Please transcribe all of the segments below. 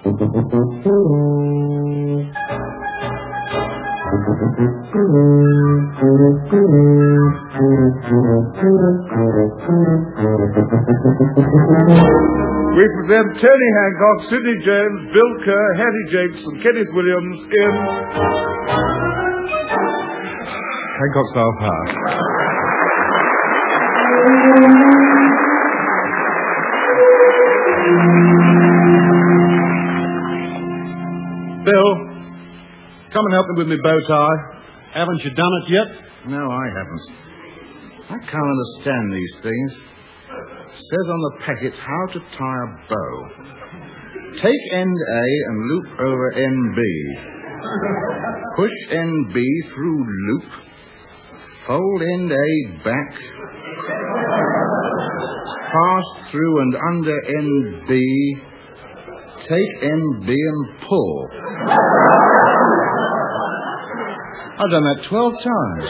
We present Tony Hancock, Sidney Jones, Bill Kerr, Hattie Jakes, and Kenneth Williams in Hancock's Half Hour. Bill, come and help me with my bow tie. Haven't you done it yet? No, I haven't. I can't understand these things. It says on the packet how to tie a bow. Take end A and loop over end B. Push end B through loop. Fold end A back. Pass through and under end B. Take end B and pull. I've done that 12 times.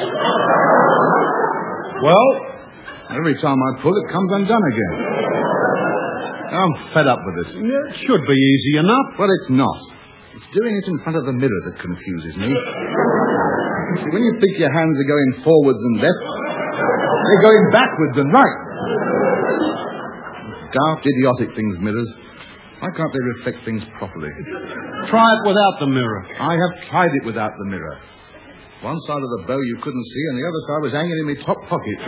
Well, every time I pull, it comes undone again. I'm fed up with this. It should be easy enough. Well, it's not. It's doing it in front of the mirror that confuses me. See, when you think your hands are going forwards and left, they're going backwards and right. Daft, idiotic things, mirrors. Why can't they reflect things properly? Try it without the mirror. I have tried it without the mirror. One side of the bow you couldn't see, and the other side was hanging in my top pocket.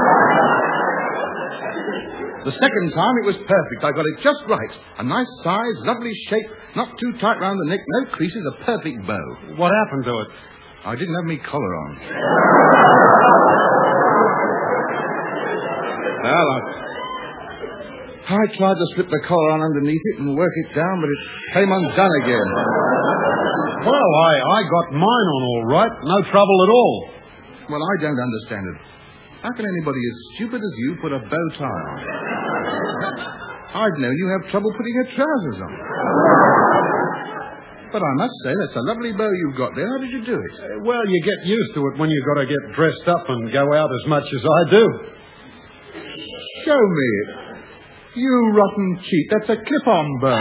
The second time it was perfect. I got it just right. A nice size, lovely shape, not too tight round the neck, no creases, a perfect bow. What happened to it? I didn't have my collar on. Well, I tried to slip the collar on underneath it and work it down, but it came undone again. Well, I got mine on all right. No trouble at all. Well, I don't understand it. How can anybody as stupid as you put a bow tie on? I've known you have trouble putting your trousers on. But I must say, that's a lovely bow you've got there. How did you do it? Well, you get used to it when you've got to get dressed up and go out as much as I do. Show me it. You rotten cheat. That's a clip-on bow.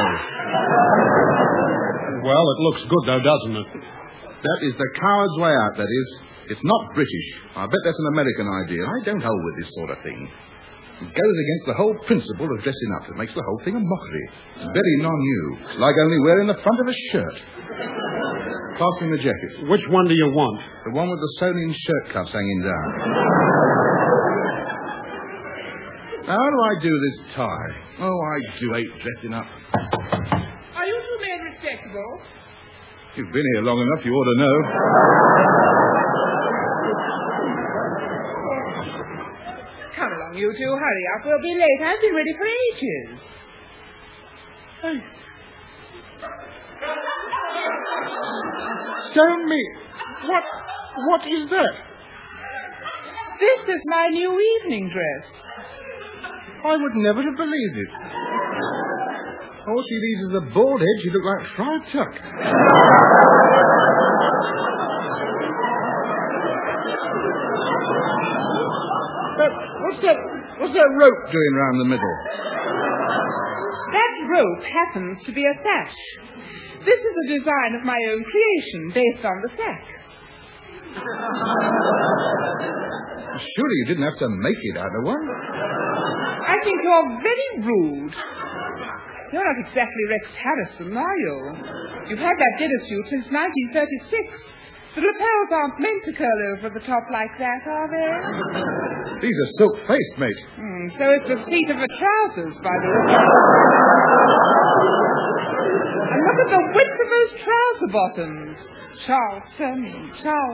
Well, it looks good, though, doesn't it? That is the coward's way out, that is. It's not British. I bet that's an American idea. I don't hold with this sort of thing. It goes against the whole principle of dressing up. It makes the whole thing a mockery. It's very non-new. It's like only wearing the front of a shirt. Pass me the jacket. Which one do you want? The one with the sewn-in shirt cuffs hanging down. Now, how do I do this tie? Oh, I do hate dressing up. Are you two men respectable? You've been here long enough, you ought to know. Come along, you two. Hurry up. We'll be late. I've been ready for ages. Tell me, what is that? This is my new evening dress. I would never have believed it. All she needs is a bald head. She looked like Friar Tuck. What's that rope doing round the middle? That rope happens to be a sash. This is a design of my own creation based on the sack. Surely you didn't have to make it out of one. I think you're very rude. You're not exactly Rex Harrison, are you? You've had that dinner suit since 1936. The lapels aren't meant to curl over the top like that, are they? These are silk-faced, mate. So it's the seat of the trousers, by the way. And look at the width of those trouser bottoms. Charleston.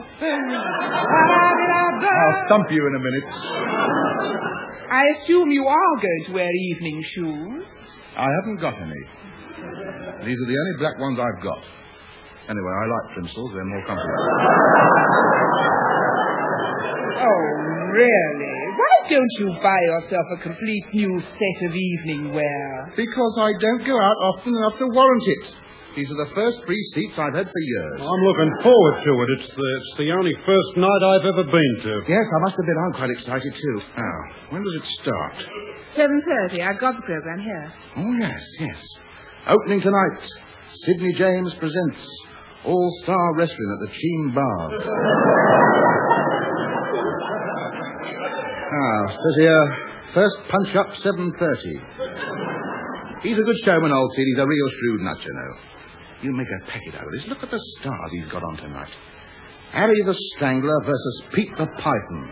I'll thump you in a minute. I assume you are going to wear evening shoes. I haven't got any. These are the only black ones I've got. Anyway, I like Plimsolls. They're more comfortable. Oh, really? Why don't you buy yourself a complete new set of evening wear? Because I don't go out often enough to warrant it. These are the first free seats I've had for years. I'm looking forward to it. It's the only first night I've ever been to. Yes, I must admit I'm quite excited, too. Now, when does it start? 7:30. I've got the program here. Oh, yes. Opening tonight. Sidney James presents All-Star Wrestling at the Cheam Baths. Says here, first punch-up, 7:30. He's a good showman, old Sid. He's a real shrewd nut, you know. You make a packet out of this. Look at the stars he's got on tonight. Harry the Strangler versus Pete the Python.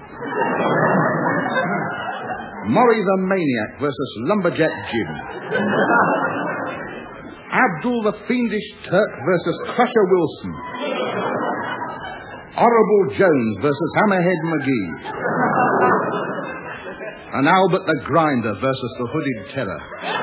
Maury the Maniac versus Lumberjack Jim. Abdul the Fiendish Turk versus Crusher Wilson. Horrible Jones versus Hammerhead McGee. And Albert the Grinder versus the Hooded Terror.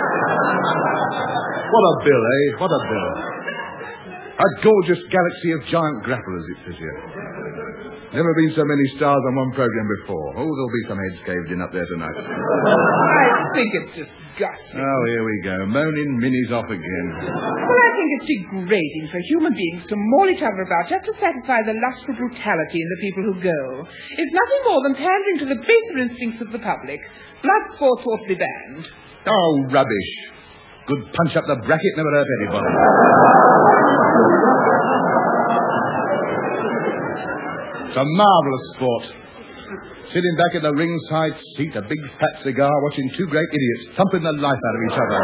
What a bill, eh? What a bill. A gorgeous galaxy of giant grapplers, it says here. Never been so many stars on one program before. Oh, there'll be some heads caved in up there tonight. I think it's just gussy. Oh, here we go. Moaning Minnie's off again. Well, I think it's degrading for human beings to maul each other about just to satisfy the lust for brutality in the people who go. It's nothing more than pandering to the baser instincts of the public. Blood sports ought to be banned. Oh, rubbish. Good punch up the bracket never hurt anybody. It's a marvellous sport. Sitting back in the ringside seat, a big fat cigar, watching two great idiots thumping the life out of each other.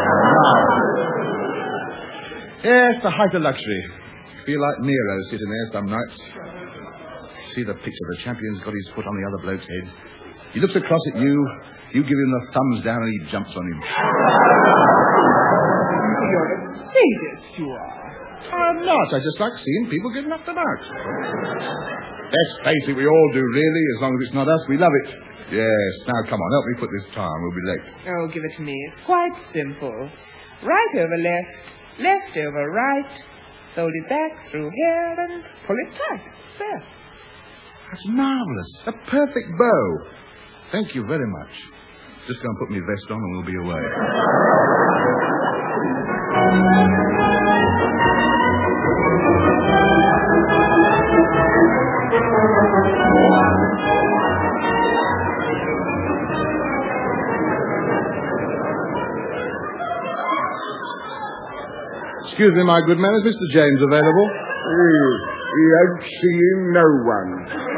Yes, the height of luxury. Feel like Nero sitting there some nights. See the picture. The champion's got his foot on the other bloke's head. He looks across at you. You give him the thumbs down and he jumps on him. You're a sadist, you are. I'm not. I just like seeing people get knocked about. Let's face it, we all do, really. As long as it's not us, we love it. Yes. Now, come on, help me put this tie on. We'll be late. Oh, give it to me. It's quite simple. Right over left, left over right, fold it back through here and pull it tight. There. That's marvellous. A perfect bow. Thank you very much. Just go and put my vest on and we'll be away. Excuse me, my good man. Is Mr. James available? He ain't seeing no one.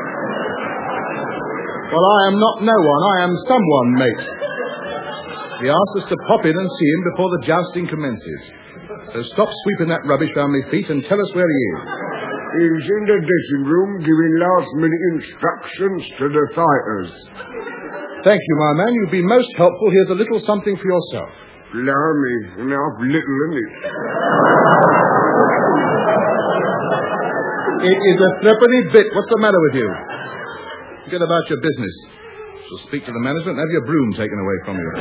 Well, I am not no one. I am someone, mate. He asked us to pop in and see him before the jousting commences. So stop sweeping that rubbish round my feet and tell us where he is. He's in the dressing room giving last-minute instructions to the fighters. Thank you, my man. You've been most helpful. Here's a little something for yourself. Blimey, enough little, isn't it? It is a threepenny bit. What's the matter with you? Forget about your business. Shall speak to the management and have your broom taken away from you.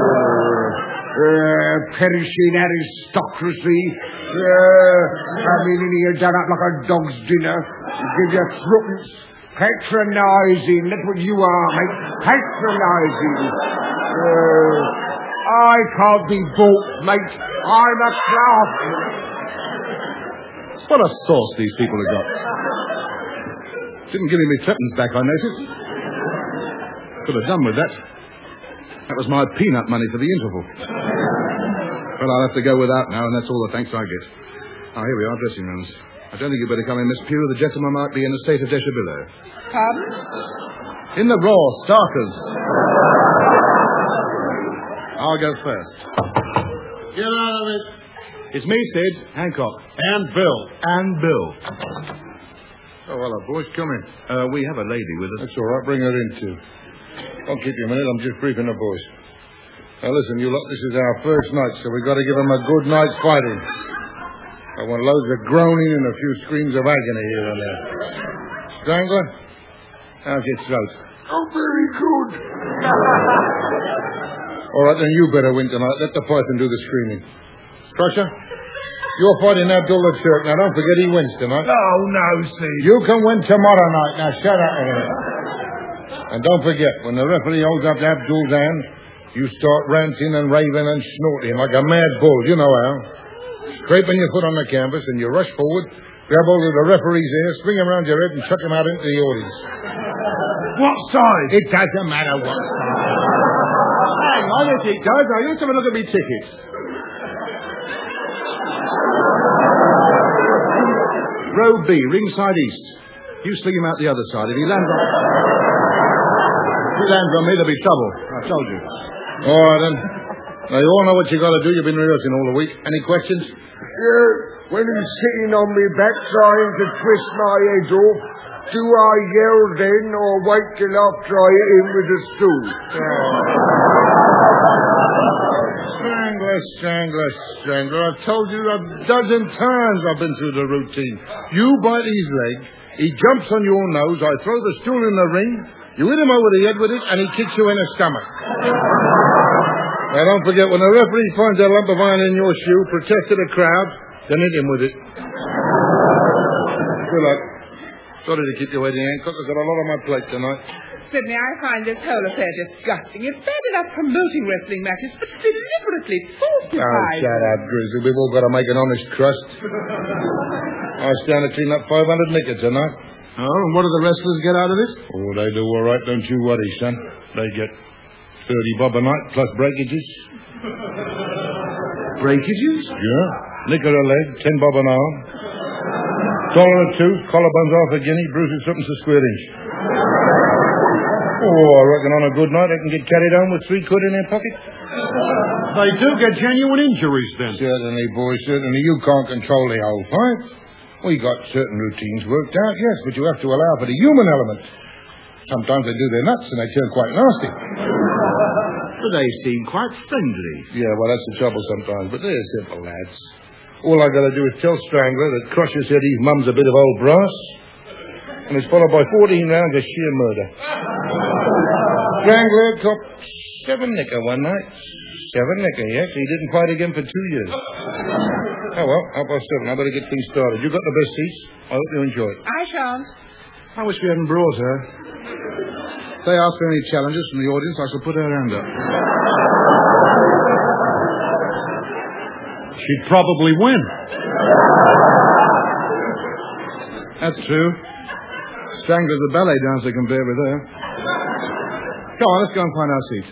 Perishing aristocracy. Having in here done up like a dog's dinner. Give you threepence. Patronising. That's what you are, mate. Patronising. I can't be bought, mate. I'm a craftsman. What a sauce these people have got. Didn't give me my threepence back, I noticed. Could have done with that. That was my peanut money for the interval. Well, I'll have to go without now, and that's all the thanks I get. Ah, here we are, dressing rooms. I don't think you'd better come in, Miss Pugh. The gentleman might be in a state of deshabille. Pardon? In the Raw, Starkers. I'll go first. Get out of it. It's me, Sid. Hancock. And Bill. And Bill. Oh, hello, boys. Come in. We have a lady with us. That's all right. Bring her in, too. Don't keep you a minute. I'm just briefing the boys. Now, listen, you lot, this is our first night, so we've got to give them a good night's fighting. I want loads of groaning and a few screams of agony here and there. Strangler, how's your throat? Oh, very good. All right, then you better win tonight. Let the Python do the screaming. Crusher, you're fighting Abdul the Turk. Now, don't forget he wins tonight. Oh, no, Steve. You can win tomorrow night. Now, shut up a minute. And don't forget, when the referee holds up Abdul's hand, you start ranting and raving and snorting like a mad bull. You know how. Scraping your foot on the canvas, and you rush forward, grab hold of the referee's ear, swing him around your head, and chuck him out into the audience. What side? It doesn't matter what side. Hang on, if it does. Now, you have a look at me tickets. row B, ringside east. You sling him out the other side. If he lands on me, there'll be trouble. I told you. All right, then. Now, you all know what you got to do. You've been rehearsing all the week. Any questions? Yeah, when he's sitting on me back trying to twist my head off, do I yell then or wait till after I hit him with a stool? Strangler. I've told you a dozen times I've been through the routine. You bite his leg, he jumps on your nose, I throw the stool in the ring, you hit him over the head with it, and he kicks you in the stomach. Now, don't forget, when the referee finds a lump of iron in your shoe, protest to the crowd, then hit him with it. Good luck. Sorry to keep you waiting, Hancock. I've got a lot on my plate tonight. Sidney, I find this whole affair disgusting. It's bad enough promoting wrestling matches, but deliberately falsifying. Oh, shut up, Grizzly. We've all got to make an honest crust. I stand to clean up 500 knickers tonight. Oh, and what do the wrestlers get out of this? Oh, they do all right. Don't you worry, son. They get 30 bob a night plus breakages. Breakages? Yeah. Knicker a leg, 10 bob an arm. Dollar a tooth, collarbones half a guinea, bruises something to square inch. Oh, I reckon on a good night they can get carried home with 3 quid in their pocket. They do get genuine injuries then. Certainly, boys, certainly. You can't control the whole fight. We got certain routines worked out, yes, but you have to allow for the human element. Sometimes they do their nuts and they turn quite nasty. But they seem quite friendly. Yeah, well, that's the trouble sometimes, but they're simple lads. All I got to do is tell Strangler that Crusher said his mum's a bit of old brass, and it's followed by 14 rounds of sheer murder. Strangler copped 7 knicker one night. 7 knicker, yes. He didn't fight again for 2 years. Oh, well, 7:30. I better get things started. You got the best seats. I hope you enjoy it. I shan't. I wish we hadn't brought her. If they ask for any challenges from the audience, I shall put her hand up. She'd probably win. That's true. Strangler's a ballet dancer compared with her. Come on, let's go and find our seats.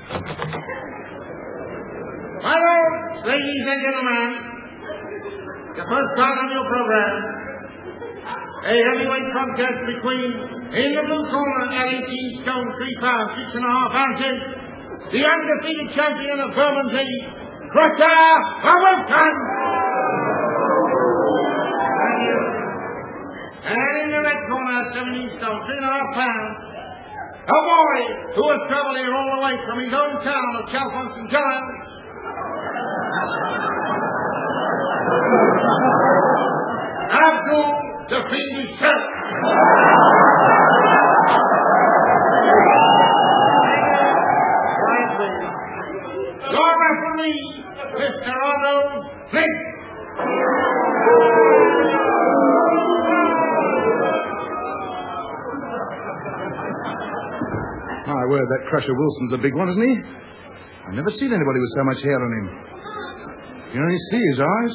Hello, ladies and gentlemen. The first part on your program. A heavyweight contest between, in the blue corner at 18 stone, 3 pounds, 6.5 ounces, the undefeated champion of Bermondsey, Crusher Wolfgang. And in the red corner, 17 stone, 3.5 pounds, a boy who has traveled here all the way from his own town of Chalfont St. Giles. Abdul the Fiendish Self. Your referee, Mr. Arnold Flint. My word, that Crusher Wilson's a big one, isn't he? I've never seen anybody with so much hair on him. You can only see his eyes.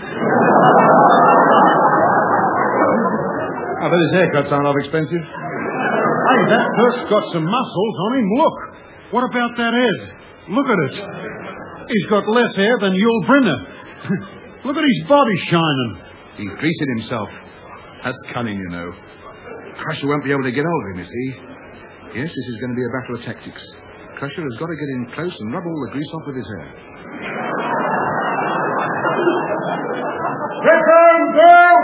I bet his haircuts aren't half expensive. Hey, that Turk's got some muscles on him. Look. What about that head? Look at it. He's got less hair than Yul Brynner. Look at his body shining. He's greasing himself. That's cunning, you know. Crusher won't be able to get hold of him, you see. Yes, this is going to be a battle of tactics. Crusher has got to get in close and rub all the grease off with his hair. Second bell.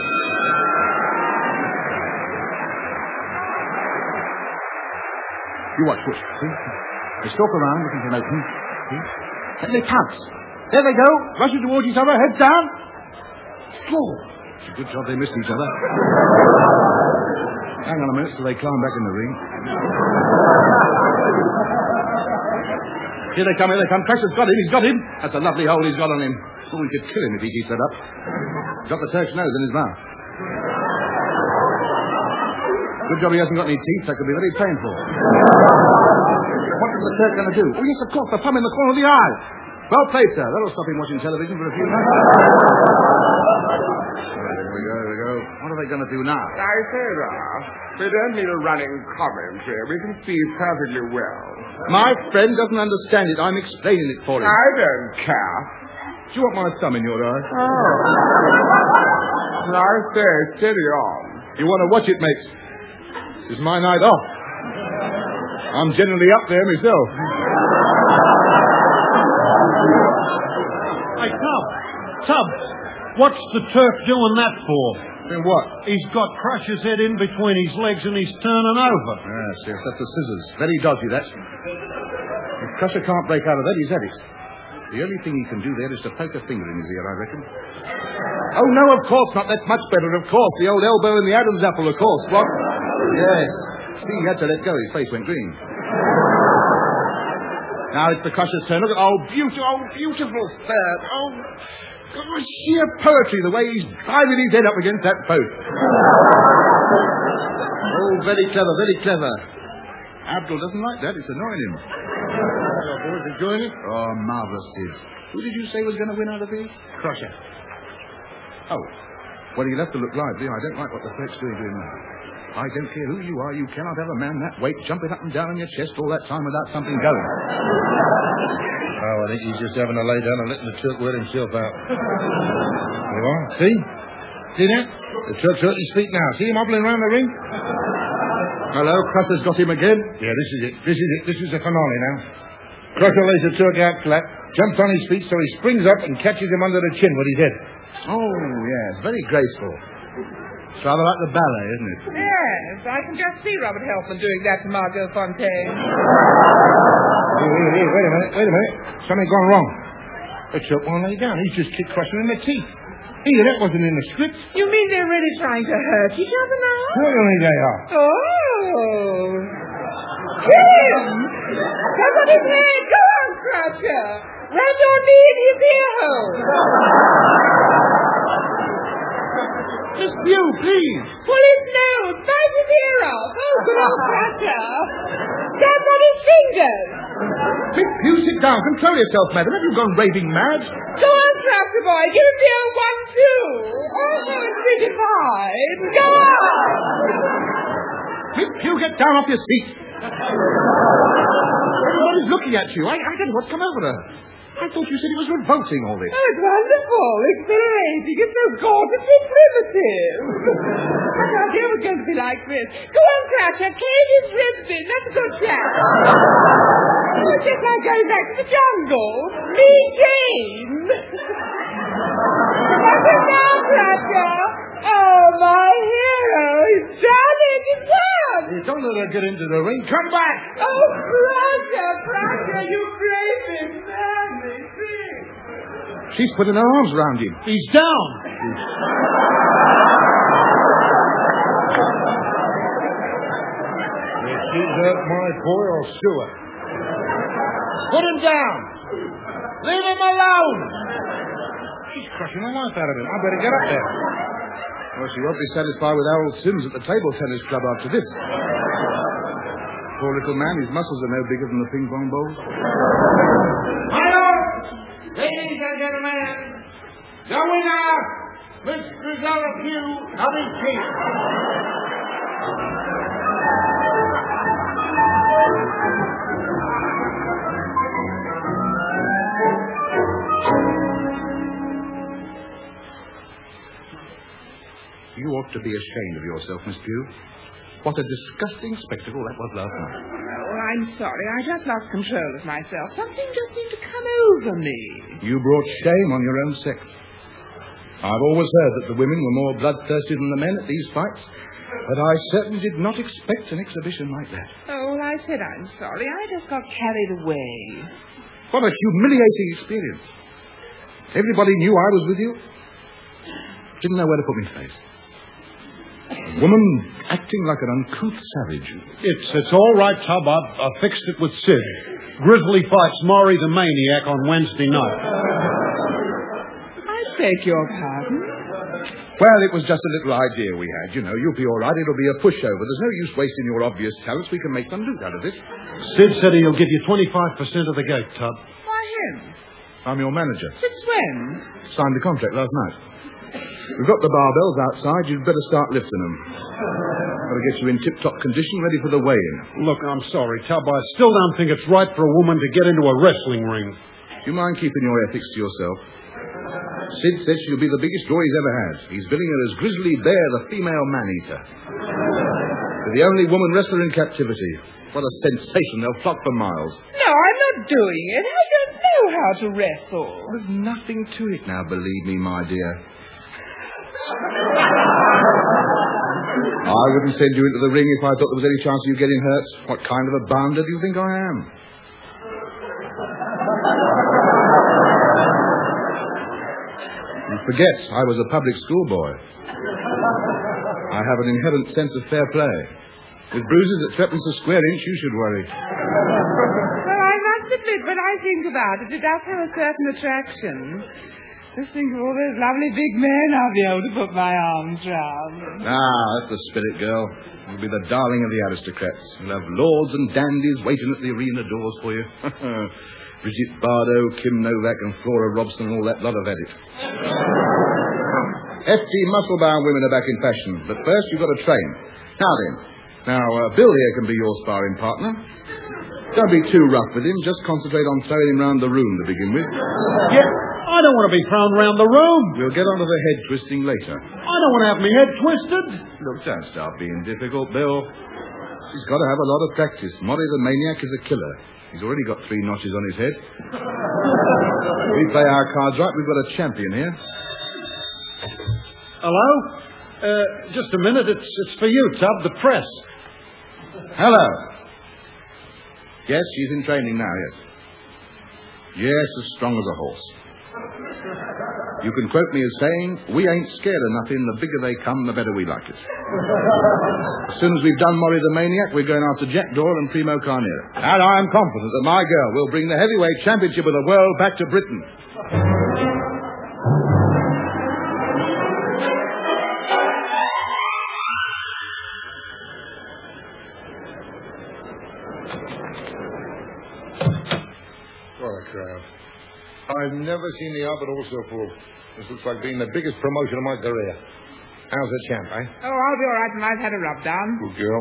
You watch, see? They stalk around looking for an opening. See? Then they pounce. There they go, rushing towards each other, heads down. Oh, it's a good job they missed each other. Hang on a minute till they climb back in the ring. Here they come, here they come. Crusher's got him, he's got him. That's a lovely hole he's got on him. Oh, we could kill him if he keeps that up. He's got the Turk's nose in his mouth. Good job he hasn't got any teeth. That could be very painful. What is the Turk going to do? Oh, yes, of course, the thumb in the corner of the eye. Well played, sir. That'll stop him watching television for a few minutes. Here we go. What are they going to do now? I say, Ralph, we don't need a running commentary. We can see perfectly well. My friend doesn't understand it. I'm explaining it for him. I don't care. Do you want my thumb in your eye? Oh. Right there, steady on. You want to watch it, mates? This is my night off. I'm generally up there myself. Hey, Tub, what's the Turk doing that for? Then what? He's got Crusher's head in between his legs and he's turning over. Yes, that's the scissors. Very dodgy, that. If Crusher can't break out of that, he's had it. The only thing he can do there is to poke a finger in his ear, I reckon. Oh, no, of course not. That's much better, of course. The old elbow in the Adam's apple, of course. What? Yes. See, he had to let go. His face went green. Now it's the Crusher's turn. Look at... Oh, beautiful third. Oh, sheer poetry, the way he's driving his head up against that post. Oh, very clever, very clever. Abdul doesn't like that. It's annoying him. Your boys enjoying it? Oh, marvellous, Sid. Who did you say was going to win out of these? Crusher. Oh. Well, he'll have to look lively. I don't like what the threat's doing to him now. I don't care who you are. You cannot have a man that weight jumping up and down on your chest all that time without something going. Oh, I think he's just having a lay down and letting the Turk wear himself out. There you are. See? See that? The Turk's hurt his feet now. See him hobbling around the ring? Hello, Crusher's got him again. Yeah, this is it. This is the finale now. Crusher lays the Turk out flat, jumps on his feet so he springs up and catches him under the chin with his head. Oh, yes. Very graceful. It's rather like the ballet, isn't it? Yes, I can just see Robert Helpman doing that to Margot Fontaine. Hey, wait a minute. Something gone wrong. The Turk won't lay down. He's just kicked Crusher in the teeth. Hey, that wasn't in the script. You mean they're really trying to hurt each other now? Certainly they are. Oh. Jim! That's on his head. Go on, Crusher. Round your knee in his ear hole. Miss Pugh, please. Pull his nose. Bite his ear off. Oh, good old Crusher. That's on his fingers. Miss Pugh, sit down. Control yourself, madam. Have you gone raving mad? Go on, Crusher boy. Give him the old 1-2. Oh, it's pretty fine. Go on. Miss Pugh, get down off your seat. Everybody's looking at you. I don't know what's come over her. I thought you said it was revolting, all this. Oh, it's wonderful. Exhilarating. It's so gorgeously primitive. I thought it was going to be like this. Go on, Crusher. Cave his ribs in. That's a good chap. It's just like going back to the jungle. Me, Jane. What's it now, Crusher? Oh, my hero. He's done it. He's won. Don't let her get into the ring. Come back. Oh, Crusher, you brave manly thing. She's putting her arms around him. He's down. If she's hurt my boy, I'll sue her. Put him down. Leave him alone. She's crushing the life out of him. I better get up there. Well, she won't be satisfied with Harold Sims at the table tennis club after this. Poor little man, his muscles are no bigger than the ping pong balls. My lords, ladies and gentlemen, the winner, Miss Grisella Pugh, coming chief. You ought to be ashamed of yourself, Miss Pugh. What a disgusting spectacle that was last night. Oh, I'm sorry. I just lost control of myself. Something just seemed to come over me. You brought shame on your own sex. I've always heard that the women were more bloodthirsty than the men at these fights, but I certainly did not expect an exhibition like that. Oh, well, I said I'm sorry. I just got carried away. What a humiliating experience. Everybody knew I was with you. Didn't know where to put my face. A woman acting like an uncouth savage. It's all right, Tub. I fixed it with Sid. Grizzly fights Maury the Maniac on Wednesday night. I beg your pardon? Well, it was just a little idea we had. You know, you'll be all right. It'll be a pushover. There's no use wasting your obvious talents. We can make some loot out of this. Sid said he'll give you 25% of the gate, Tub. Why him? I'm your manager. Since when? Signed the contract last night. We've got the barbells outside. You'd better start lifting them. Got to get you in tip-top condition, ready for the weigh-in. Look, I'm sorry, Tub. I still don't think it's right for a woman to get into a wrestling ring. Do you mind keeping your ethics to yourself? Sid said she'll be the biggest draw he's ever had. He's billing her as Grizzly Bear, the female man-eater. They're the only woman wrestler in captivity. What a sensation. They'll flock for miles. No, I'm not doing it. I don't know how to wrestle. There's nothing to it now, believe me, my dear. I wouldn't send you into the ring if I thought there was any chance of you getting hurt. What kind of a bounder do you think I am? You forget, I was a public school boy. I have an inherent sense of fair play. With bruises at threepence a square inch, you should worry. Well, I must admit, when I think about it, it does have a certain attraction. Just think of all those lovely big men I'll be able to put my arms round. That's the spirit, girl. You'll be the darling of the aristocrats. You'll have lords and dandies waiting at the arena doors for you. Bridget Bardot, Kim Novak, and Flora Robson, and all that lot have had it. Hefty, muscle-bound women are back in fashion, but first you've got to train. Now, Bill here can be your sparring partner. Don't be too rough with him. Just concentrate on throwing him round the room to begin with. Yeah, I don't want to be thrown round the room. We'll get onto the head twisting later. I don't want to have my head twisted. Look, don't start being difficult, Bill. He's got to have a lot of practice. Murray the Maniac is a killer. He's already got 3 notches on his head. We play our cards right. We've got a champion here. Hello? Just a minute. It's for you, Tub, the press. Hello. Yes, she's in training now, yes. Yes, as strong as a horse. You can quote me as saying, we ain't scared of nothing. The bigger they come, the better we like it. As soon as we've done Murray the Maniac, we're going after Jack Doyle and Primo Carnera. And I'm confident that my girl will bring the heavyweight championship of the world back to Britain. What a crowd. I've never seen the Albert Hall so full. This looks like being the biggest promotion of my career. How's the champ, eh? Oh, I'll be all right when I've had a rub down. Good girl.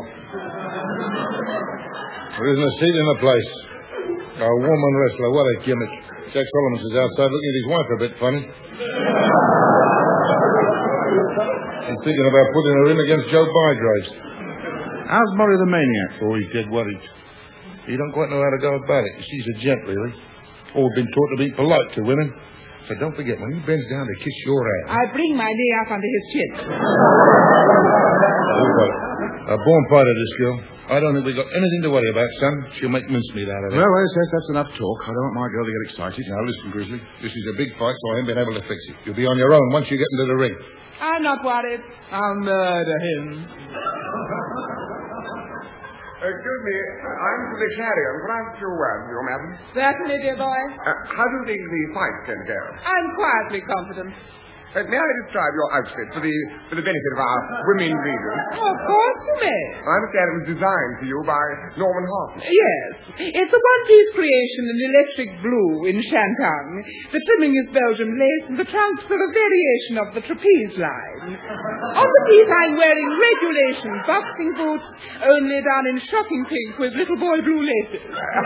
There isn't a seat in the place. A woman wrestler, what a gimmick. Jack Solomon is outside looking at his wife a bit funny. He's thinking about putting her in against Joe Bygraves. How's Murray the Maniac? Oh, he's dead worried. He don't quite know how to go about it. She's a gent, really. All been taught to be polite to women. So don't forget, when he bends down to kiss your ass... I bring my knee up under his chin. A born fighter, this girl. I don't think we've got anything to worry about, son. She'll make mincemeat out of it. Well, yes, that's enough talk. I don't want my girl to get excited. Now, listen, Grizzly. This is a big fight, so I haven't been able to fix it. You'll be on your own once you get into the ring. I'm not worried. I'll murder him. Excuse me, I'm the Clarion. Can I have a few words with you, madam? Certainly, dear boy. How do you think the fight's going to go? I'm quietly confident. May I describe your outfit for the benefit of our women readers? Oh, of course you may. I understand it was designed for you by Norman Hartman. Yes. It's a one-piece creation in electric blue in Shantung. The trimming is Belgian lace and the trunks are a variation of the trapeze line. On the piece I'm wearing regulation boxing boots, only done in shocking pink with little boy blue laces.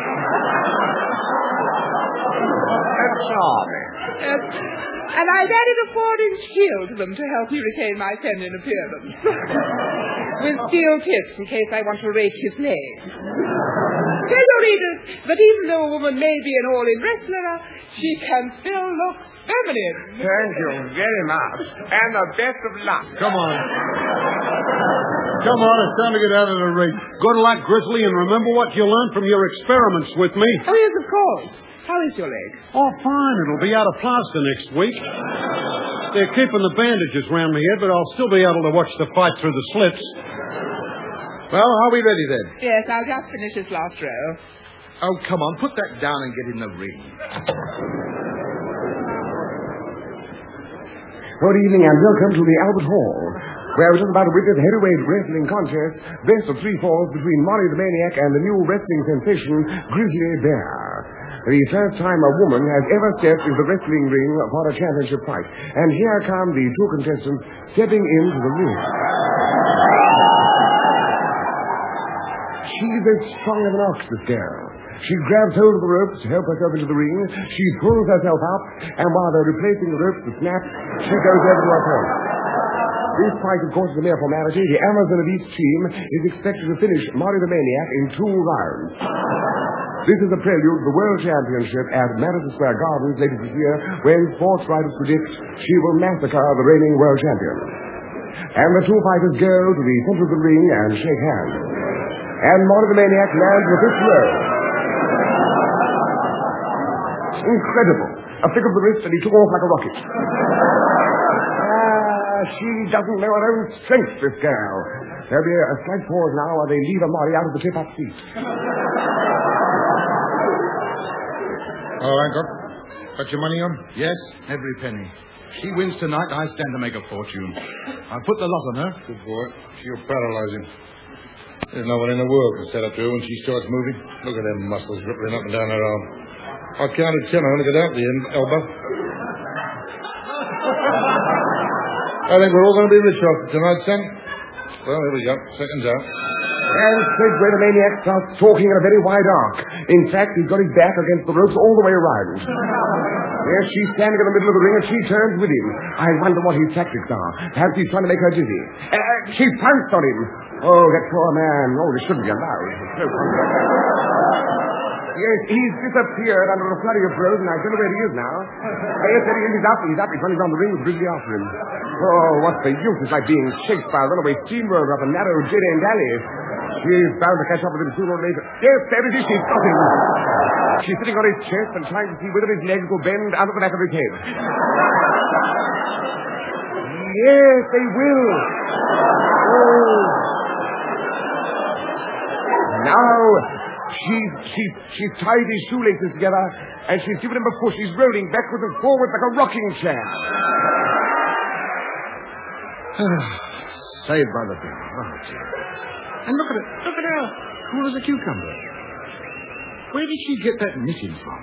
That's charming. And I've added a 4-inch heel to them to help me retain my feminine appearance. With steel tips in case I want to rake his legs. Tell your readers that even though a woman may be an all-in wrestler, she can still look feminine. Thank you very much. And the best of luck. Come on. Come on, it's time to get out of the ring. Good luck, Grizzly, and remember what you learned from your experiments with me. Oh, yes, of course. How is your leg? Oh, fine. It'll be out of plaster next week. They're keeping the bandages round my head, but I'll still be able to watch the fight through the slits. Well, are we ready then? Yes, I'll just finish this last row. Oh, come on, put that down and get in the ring. Good evening and welcome to the Albert Hall, where we're just about to witness a heavyweight wrestling contest, best of 3 falls between Murray the Maniac and the new wrestling sensation, Grizzly Bear. The first time a woman has ever stepped into the wrestling ring for a championship fight. And here come the 2 contestants stepping into the ring. She's as strong as an ox, this girl. She grabs hold of the ropes to help herself into the ring. She pulls herself up, and while they're replacing the ropes to snap, she goes over to her opponent. This fight, of course, is a mere formality. The Amazon of each team is expected to finish Molly the Maniac in 2 rounds. This is a prelude to the World Championship at Madison Square Gardens later this year, when sports writers predict she will massacre the reigning world champion. And the 2 fighters go to the center of the ring and shake hands. And Molly the Maniac lands the 5th row. Incredible. A flick of the wrist and he took off like a rocket. She doesn't know her own strength, this girl. There'll be a slight pause now while they leave Molly out of the tip-up seat. Oh, Hancock, got your money on? Yes, every penny. She wins tonight, I stand to make a fortune. I'll put the lot on her. Good boy. She'll paralyze him. There's no one in the world can set up to her when she starts moving. Look at them muscles rippling up and down her arm. I counted 10 on her to get out the elbow. I think we're all going to be rich after tonight, son. Well, here we go. Seconds out. And straightway the Maniac starts talking in a very wide arc. In fact, he's got his back against the ropes all the way around. Yes, she's standing in the middle of the ring and she turns with him. I wonder what his tactics are. Perhaps he's trying to make her dizzy. She pounced on him. Oh, that poor man. Oh, this shouldn't be allowed. So yes, he's disappeared under a flurry of blows, and I don't know where he is now. Yes, there he is. He's up. He's running down the ring with Grizzly after him. Oh, what's the use? It's like being chased by a runaway steamroller up a narrow dead-end alley. She's bound to catch up with him sooner or later. Yes, there it is. She's got him. She's sitting on his chest and trying to see whether his legs will bend out of the back of his head. Yes, they will. Oh. Now, she's tied his shoelaces together, and she's given him a push. He's rolling backwards and forwards like a rocking chair. Saved by the bell. Oh, dear. And look at it. Look at her. Cool as a cucumber. Where did she get that knitting from?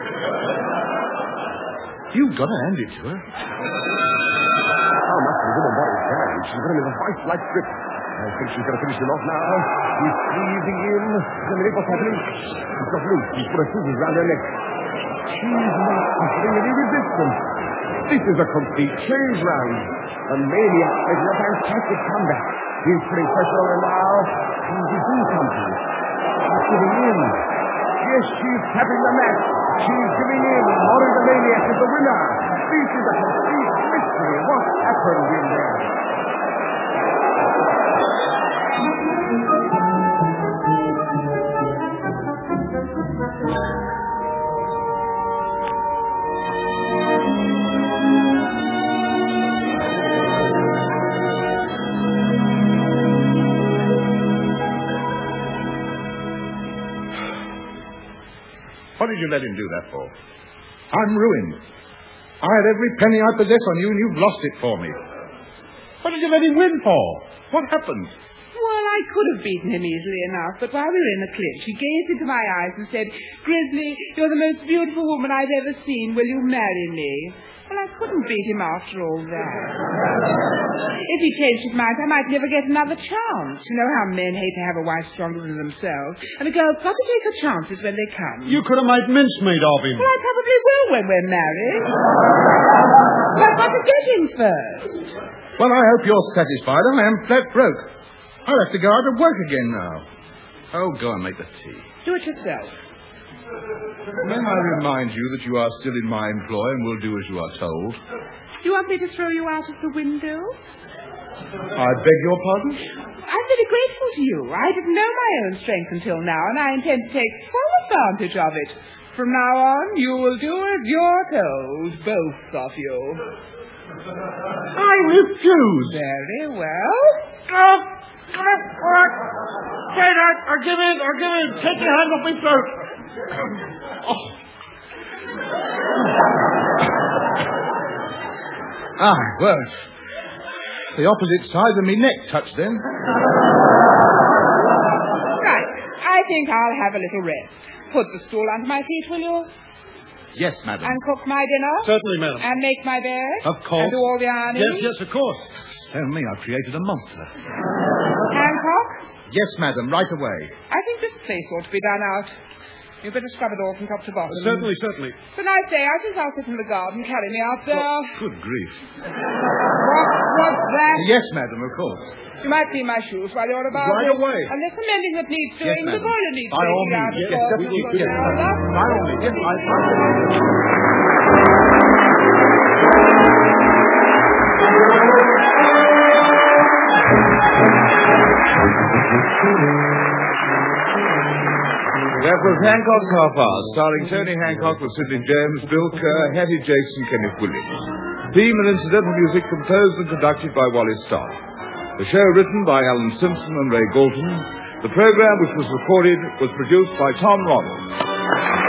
You've got to hand it to her. Oh, must be a little body bad. She's got him in a vice-like grip. I think she's going to finish him off now. He's squeezing in. Wait a minute, what's happening? She's got loose. He's put her scissors around her neck. She's not offering any resistance. This is a complete change round. The Maniac making a fantastic comeback. He's putting pressure on her now. Can he do something? She's giving in. Yes, she's tapping the mat. She's giving in. Molly the Maniac is the winner. This is a complete mystery. What happened in there? What did you let him do that for? I'm ruined. I had every penny I possess on you, and you've lost it for me. What did you let him win for? What happened? Well, I could have beaten him easily enough, but while we were in the clinch, he gazed into my eyes and said, "Grizzly, you're the most beautiful woman I've ever seen. Will you marry me?" Well, I couldn't beat him after all that. If he changed his mind, I might never get another chance. You know how men hate to have a wife stronger than themselves, and a girl's got to take her chances when they come. You could have made mincemeat of him. Well, I probably will when we're married. But I've got to get him first. Well, I hope you're satisfied. I am flat broke. I'll have to go out to work again now. Oh, go and make the tea. Do it yourself. May I remind you that you are still in my employ and will do as you are told. Do you want me to throw you out of the window? I beg your pardon? I'm very grateful to you. I didn't know my own strength until now, and I intend to take full advantage of it. From now on, you will do as you're told, both of you. I refuse. Very well. Say that, or give in. Take your hand off my throat. Well, the opposite side of me neck touched then. Right. I think I'll have a little rest. Put the stool under my feet, will you? Yes, madam. And cook my dinner? Certainly, madam. And make my bed? Of course. And do all the ironing? Yes, of course. So me, I've created a monster. Hancock? Yes, madam, right away. I think this place ought to be done out. You'd better scrub it off from top to bottom. Certainly, certainly. It's a nice day. I think I'll sit in the garden. Carry me out there. Good grief. What's that? Yes, madam, of course. You might clean my shoes while you're about Right it. away. And there's some mending that needs doing. madam. The boiler needs By all taking means, out, of yes, course. definitely, Good yes. now. By all means, yes, That was Hancock's Half Hour, starring Tony Hancock with Sidney James, Bill Kerr, Hattie Jakes, and Kenneth Williams. Theme and incidental music composed and conducted by Wally Starr. The show written by Alan Simpson and Ray Galton. The program, which was recorded, was produced by Tom Ronald.